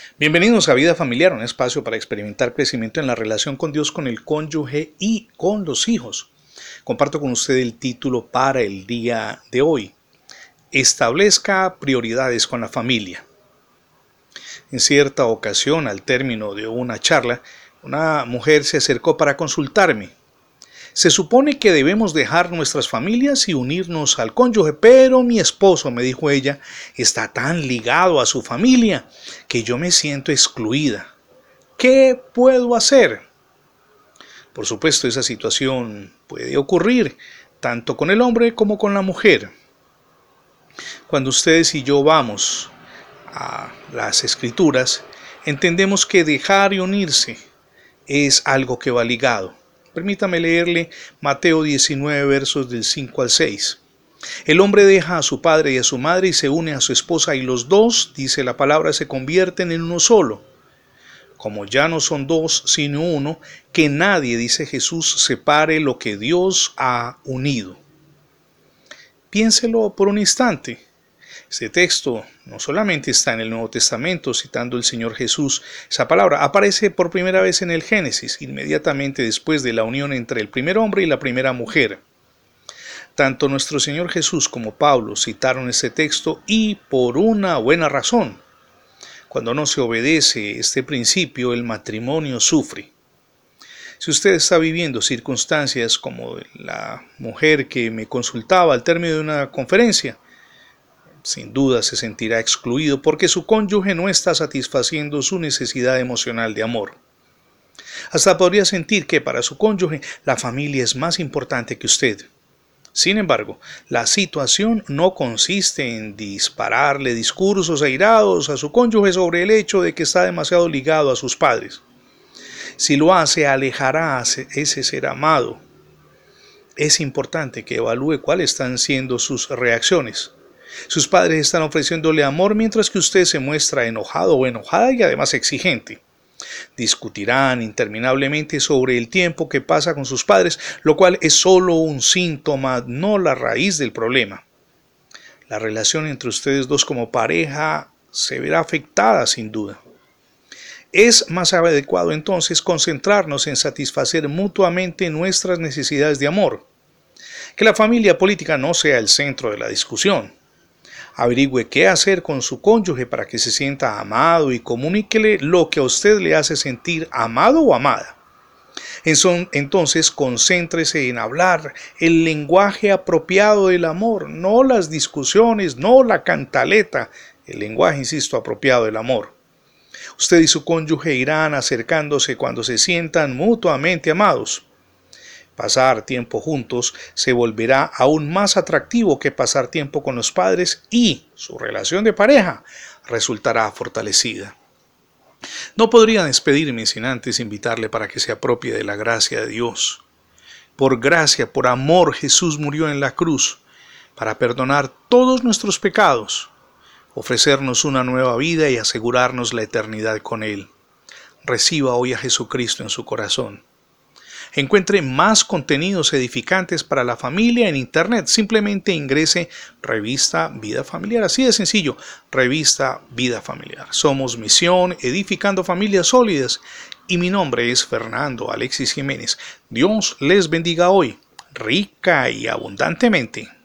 Bienvenidos a Vida Familiar, un espacio para experimentar crecimiento en la relación con Dios, con el cónyuge y con los hijos. Comparto con usted el título para el día de hoy. Establezca prioridades con la familia. En cierta ocasión, al término de una charla, una mujer se acercó para consultarme. Se supone que debemos dejar nuestras familias y unirnos al cónyuge, pero mi esposo, me dijo ella, está tan ligado a su familia que yo me siento excluida. ¿Qué puedo hacer? Por supuesto, esa situación puede ocurrir tanto con el hombre como con la mujer. Cuando ustedes y yo vamos a las Escrituras, entendemos que dejar y unirse es algo que va ligado. Permítame leerle Mateo 19, versos del 5 al 6. El hombre deja a su padre y a su madre y se une a su esposa, y los dos, dice la palabra, se convierten en uno solo. Como ya no son dos, sino uno, que nadie, dice Jesús, separe lo que Dios ha unido. Piénselo por un instante. Este texto no solamente está en el Nuevo Testamento citando el Señor Jesús, esa palabra aparece por primera vez en el Génesis, inmediatamente después de la unión entre el primer hombre y la primera mujer. Tanto nuestro Señor Jesús como Pablo citaron este texto y por una buena razón. Cuando no se obedece este principio, el matrimonio sufre. Si usted está viviendo circunstancias como la mujer que me consultaba al término de una conferencia, sin duda se sentirá excluido porque su cónyuge no está satisfaciendo su necesidad emocional de amor. Hasta podría sentir que para su cónyuge la familia es más importante que usted. Sin embargo, la situación no consiste en dispararle discursos airados a su cónyuge sobre el hecho de que está demasiado ligado a sus padres. Si lo hace, alejará a ese ser amado. Es importante que evalúe cuáles están siendo sus reacciones. Sus padres están ofreciéndole amor mientras que usted se muestra enojado o enojada y además exigente. Discutirán interminablemente sobre el tiempo que pasa con sus padres, lo cual es solo un síntoma, no la raíz del problema. La relación entre ustedes dos como pareja se verá afectada sin duda. Es más adecuado entonces concentrarnos en satisfacer mutuamente nuestras necesidades de amor. Que la familia política no sea el centro de la discusión. Averigüe qué hacer con su cónyuge para que se sienta amado y comuníquele lo que a usted le hace sentir amado o amada. Entonces concéntrese en hablar el lenguaje apropiado del amor, no las discusiones, no la cantaleta, el lenguaje, insisto, apropiado del amor. Usted y su cónyuge irán acercándose cuando se sientan mutuamente amados. Pasar tiempo juntos se volverá aún más atractivo que pasar tiempo con los padres y su relación de pareja resultará fortalecida. No podría despedirme sin antes invitarle para que se apropie de la gracia de Dios. Por gracia, por amor, Jesús murió en la cruz para perdonar todos nuestros pecados, ofrecernos una nueva vida y asegurarnos la eternidad con Él. Reciba hoy a Jesucristo en su corazón. Encuentre más contenidos edificantes para la familia en internet. Simplemente ingrese Revista Vida Familiar. Así de sencillo, Revista Vida Familiar. Somos Misión Edificando Familias Sólidas y mi nombre es Fernando Alexis Jiménez. Dios les bendiga hoy, rica y abundantemente.